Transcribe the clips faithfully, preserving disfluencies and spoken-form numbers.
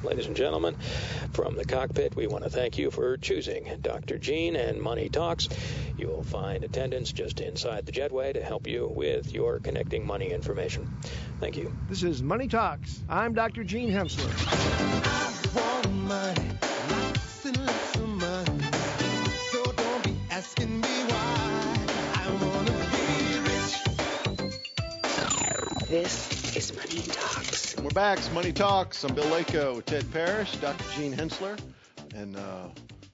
Ladies and gentlemen, from the cockpit, we want to thank you for choosing Doctor Gene and Money Talks. You will find attendants just inside the jetway to help you with your connecting money information. Thank you. This is Money Talks. I'm Doctor Gene Hensler. I want money, lots and lots of money. So don't be asking me why. I want to be rich. This is Money Talks. We're back. It's Money Talks. I'm Bill Lako, Ted Parrish, Doctor Gene Hensler, and uh,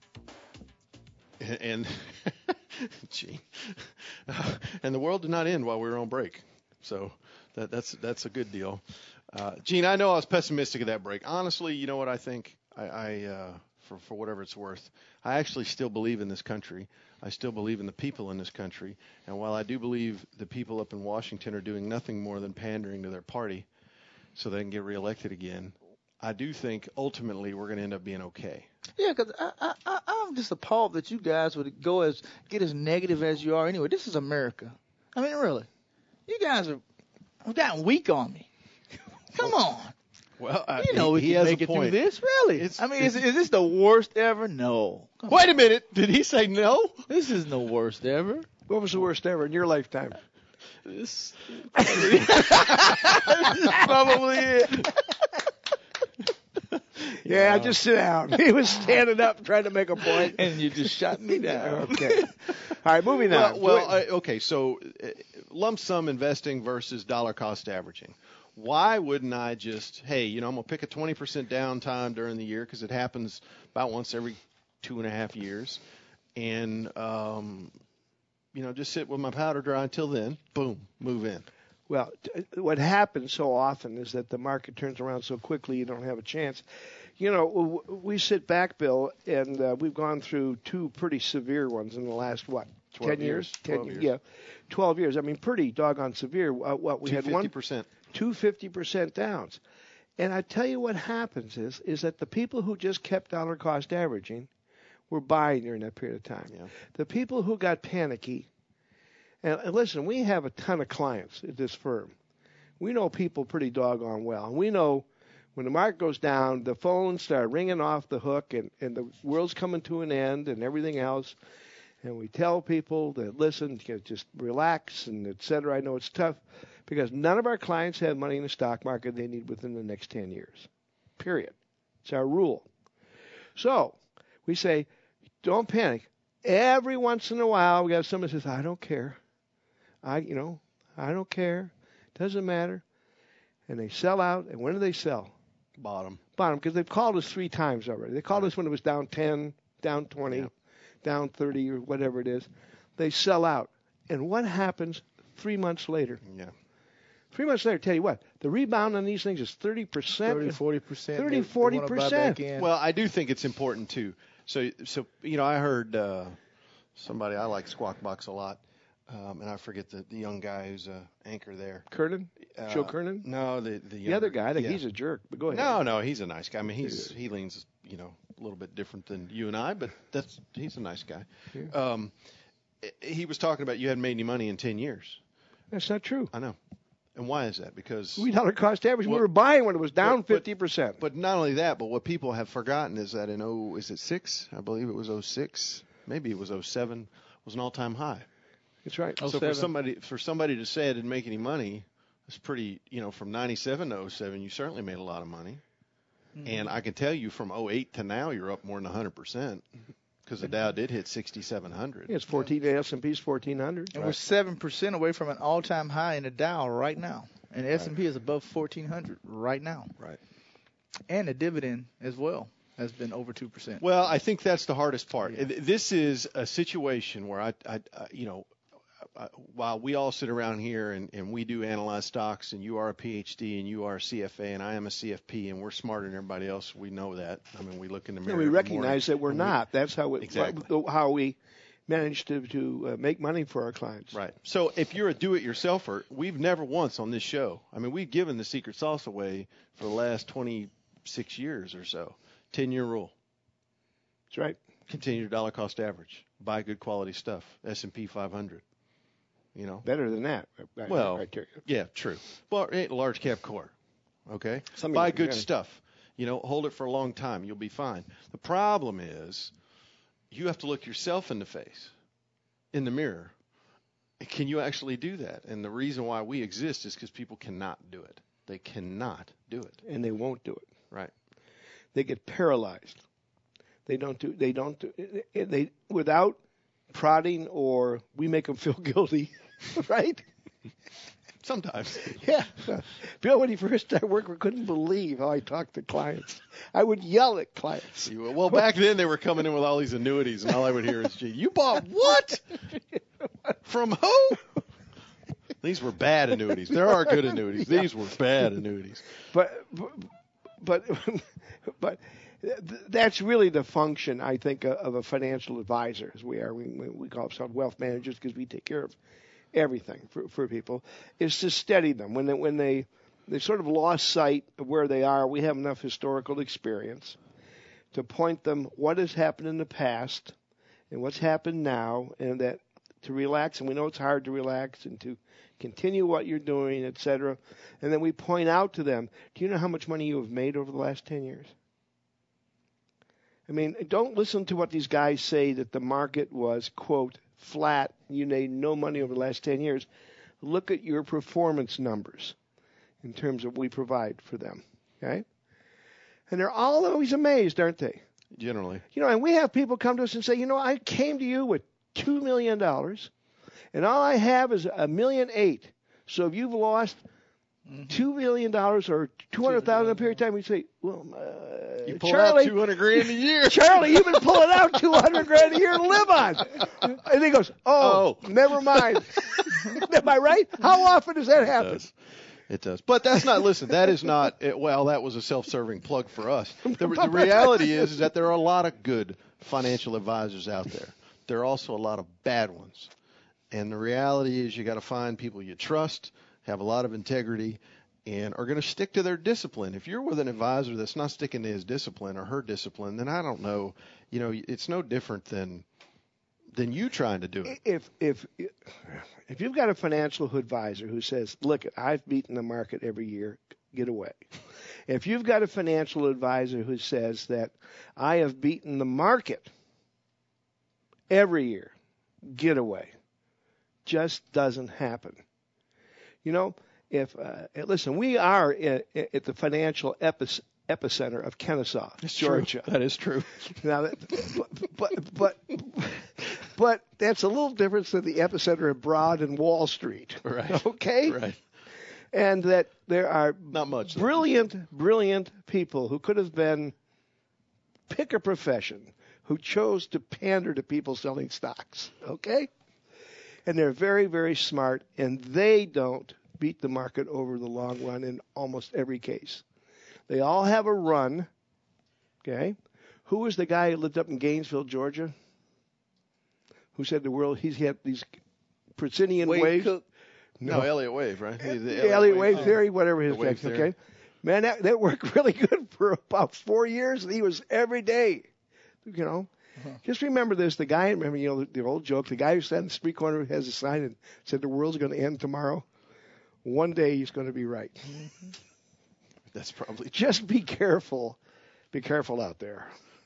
and Gene. And the world did not end while we were on break, so that, that's that's a good deal. Uh, Gene, I know I was pessimistic at that break. Honestly, you know what I think? I, I uh, for for whatever it's worth, I actually still believe in this country. I still believe in the people in this country. And while I do believe the people up in Washington are doing nothing more than pandering to their party so they can get reelected again, I do think ultimately we're going to end up being okay. Yeah, because I, I, I'm just appalled that you guys would go as get as negative as you are anyway. This is America. I mean, really. You guys are have gotten weak on me. Come on. Well, I, you know he, we he can has make a it point. through this, really. It's, I mean, it's, is, is this the worst ever? No. Come Wait on. a minute. Did he say no? This is the worst ever. What was the worst ever in your lifetime? This, this is probably it. Yeah, just sit down. He was standing up trying to make a point. And you just shot me down. Okay. All right, moving Well, on. well I, okay, so uh, lump sum investing versus dollar cost averaging. Why wouldn't I just, hey, you know, I'm going to pick a twenty percent downtime during the year because it happens about once every two and a half years, and, um, you know, just sit with my powder dry until then, boom, move in. Well, t- what happens so often is that the market turns around so quickly you don't have a chance. You know, w- we sit back, Bill, and uh, we've gone through two pretty severe ones in the last, what, ten years? twelve ten years. Yeah, twelve years. I mean, pretty doggone severe. Uh, what we had one fifty percent. two fifty percent downs. And I tell you what happens is is that the people who just kept dollar cost averaging were buying during that period of time. Yeah. The people who got panicky, and, and listen, we have a ton of clients at this firm. We know people pretty doggone well. And we know when the market goes down, the phones start ringing off the hook and, and the world's coming to an end and everything else. And we tell people that, listen, just relax and et cetera. I know it's tough because none of our clients have money in the stock market they need within the next ten years, period. It's our rule. So we say, don't panic. Every once in a while, we got somebody who says, I don't care. I, you know, I don't care. Doesn't matter. And they sell out. And when do they sell? Bottom. Bottom, because they've called us three times already. They called Right. us when it was down ten, down twenty, Yeah. down thirty, or whatever it is. They sell out. And what happens three months later? Yeah. Three months later, tell you what, the rebound on these things is thirty percent. thirty, forty percent. thirty, forty percent. Well, I do think it's important too. So, so you know, I heard uh, somebody I like Squawk Box a lot, um, and I forget the, the young guy who's a anchor there. Kernan? Uh, Joe Kernan? No, the the, The other guy, I think yeah. he's a jerk, but go ahead. No, no, he's a nice guy. I mean, he's he leans, you know, a little bit different than you and I, but that's he's a nice guy. Yeah. Um, he was talking about you hadn't made any money in ten years. That's not true. I know. And why is that? Because We dollar cost average. Well, we were buying when it was down but- but- fifty percent. But not only that, but what people have forgotten is that in oh, is it six? I believe it was oh six. Maybe it was oh seven. Was an all-time high. That's right. So for somebody for somebody to say I didn't make any money, it's pretty. You know, from ninety-seven to oh seven, you certainly made a lot of money. Mm-hmm. And I can tell you, from oh eight to now, you're up more than one hundred percent. Because the Dow did hit sixty-seven hundred. Yeah, it's fourteen. The S and P's fourteen hundred. And we're seven percent away from an all-time high in the Dow right now. And the S and P is above fourteen hundred right now. Right. And the dividend as well has been over two percent. Well, I think that's the hardest part. Yeah. This is a situation where I, I, I you know, I, while we all sit around here and, and we do analyze stocks, and you are a P H D and you are a C F A and I am a C F P and we're smarter than everybody else, we know that. I mean, we look in the mirror. Yeah, we every recognize morning, that we're and we- not. That's how it, Exactly. how we manage to to uh, make money for our clients. Right. So if you're a do-it-yourselfer, we've never once on this show, I mean, we've given the secret sauce away for the last twenty-six years or so. ten-year rule. That's right. Continue to dollar cost average. Buy good quality stuff. S and P five hundred. You know. Better than that. I- Well, I tell you. Yeah, true. Well, eh, large cap core. Okay. Something Buy like good that. stuff. You know, hold it for a long time. You'll be fine. The problem is you have to look yourself in the face, in the mirror. Can you actually do that? And the reason why we exist is because people cannot do it. They cannot do it. And they won't do it. Right. They get paralyzed. They don't do. They don't do. They without prodding or we make them feel guilty, right? Sometimes. Yeah. Bill, when he first started working, couldn't believe how I talked to clients. I would yell at clients. You- Well, back then they were coming in with all these annuities, and all I would hear is, "Gee, you bought what? From who?" These were bad annuities. There are good annuities. These were bad annuities. But, but, but th- that's really the function, I think, of of a financial advisor, as we are. We, we we call ourselves wealth managers because we take care of everything for, for people, is to steady them. When they, when they, they sort of lost sight of where they are, we have enough historical experience to point them what has happened in the past and what's happened now, and that to relax. And we know it's hard to relax and to continue what you're doing, et cetera. And then we point out to them, do you know how much money you have made over the last ten years? I mean, don't listen to what these guys say that the market was, quote, flat, you made no money over the last ten years. Look at your performance numbers in terms of what we provide for them, okay? And they're all always amazed, aren't they? Generally. You know, and we have people come to us and say, you know, I came to you with two million dollars, and all I have is a million eight. So if you've lost two million dollars or two hundred thousand in a period of time, we say, well, uh, You pull Charlie, out two hundred grand a year. Charlie, you've been pulling out two hundred grand a year to live on. And he goes, oh, Oh. never mind. Am I right? How often does that It happen? does. It does. But that's not, listen, that is not, it, well, that was a self-serving plug for us. The, the reality is, is that there are a lot of good financial advisors out there. There are also a lot of bad ones. And the reality is you got to find people you trust, have a lot of integrity, and are going to stick to their discipline. If you're with an advisor that's not sticking to his discipline or her discipline, then I don't know, you know, it's no different than than you trying to do it. If if if you've got a financial advisor who says, look, I've beaten the market every year, get away. If you've got a financial advisor who says that I have beaten the market every year, get away. Just doesn't happen. You know, if uh, listen, we are at, at the financial epicenter epicenter of Kennesaw, It's Georgia. True. That is true. Now, that, but, but but but that's a little different than the epicenter of Broad and Wall Street. Right. Okay. Right. And that there are Not much. though. brilliant, brilliant people who could have been, pick a profession, who chose to pander to people selling stocks. Okay. And they're very, very smart, and they don't beat the market over the long run in almost every case. They all have a run, okay? Who was the guy who lived up in Gainesville, Georgia, who said the world, he's had these Persinian Wade waves? Cook. No, Elliott Wave, right? The, The Elliott wave theory, whatever his The wave text, theory. okay? Man, that, that worked really good for about four years, and he was every day, you know? Uh-huh. Just remember this, the guy, remember, you know, the, the old joke, the guy who sat in the street corner has a sign and said the world's going to end tomorrow. One day he's going to be right. That's probably true. Just be careful. Be careful out there.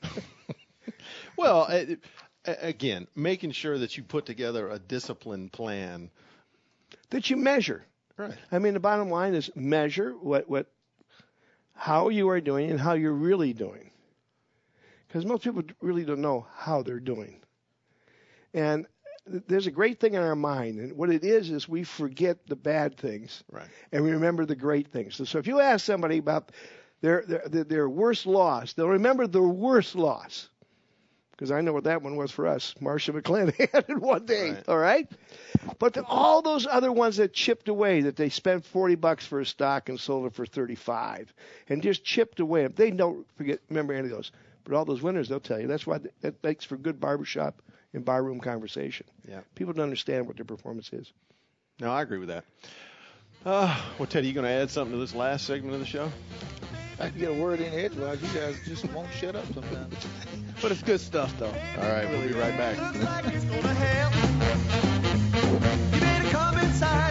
Well, uh, again, making sure that you put together a disciplined plan. That you measure. Right. I mean, the bottom line is measure what, what, how you are doing and how you're really doing. Because most people really don't know how they're doing. And th- there's a great thing in our mind, and what it is is we forget the bad things, Right. and we remember the great things. So, so if you ask somebody about their their, their, their worst loss, they'll remember the worst loss. Because I know what that one was for us. Marcia McClanahan in one day, Right. all right? But the, all those other ones that chipped away, that they spent forty bucks for a stock and sold it for thirty-five, and just chipped away. They don't forget, remember any of those. But all those winners, they'll tell you. That's why th- that makes for good barbershop and barroom conversation. Yeah. People don't understand what their performance is. No, I agree with that. Uh, well, Teddy, you going to add something to this last segment of the show? I can get a word in edgewise. You guys just won't shut up sometimes. But it's good stuff, though. All right, we'll be right back. Looks like it's gonna help. You better come inside.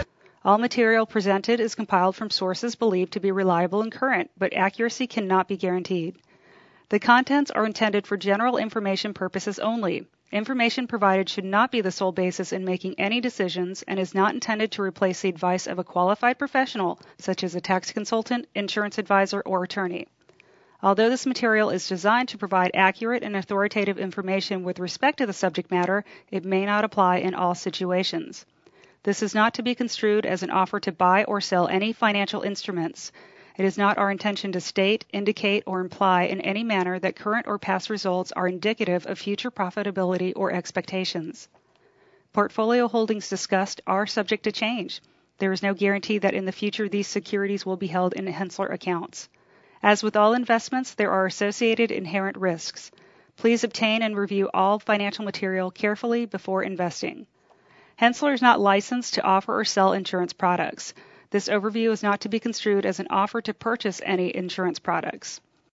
All material presented is compiled from sources believed to be reliable and current, but accuracy cannot be guaranteed. The contents are intended for general information purposes only. Information provided should not be the sole basis in making any decisions and is not intended to replace the advice of a qualified professional, such as a tax consultant, insurance advisor, or attorney. Although this material is designed to provide accurate and authoritative information with respect to the subject matter, it may not apply in all situations. This is not to be construed as an offer to buy or sell any financial instruments. It is not our intention to state, indicate, or imply in any manner that current or past results are indicative of future profitability or expectations. Portfolio holdings discussed are subject to change. There is no guarantee that in the future these securities will be held in Henssler accounts. As with all investments, there are associated inherent risks. Please obtain and review all financial material carefully before investing. Henssler is not licensed to offer or sell insurance products. This overview is not to be construed as an offer to purchase any insurance products.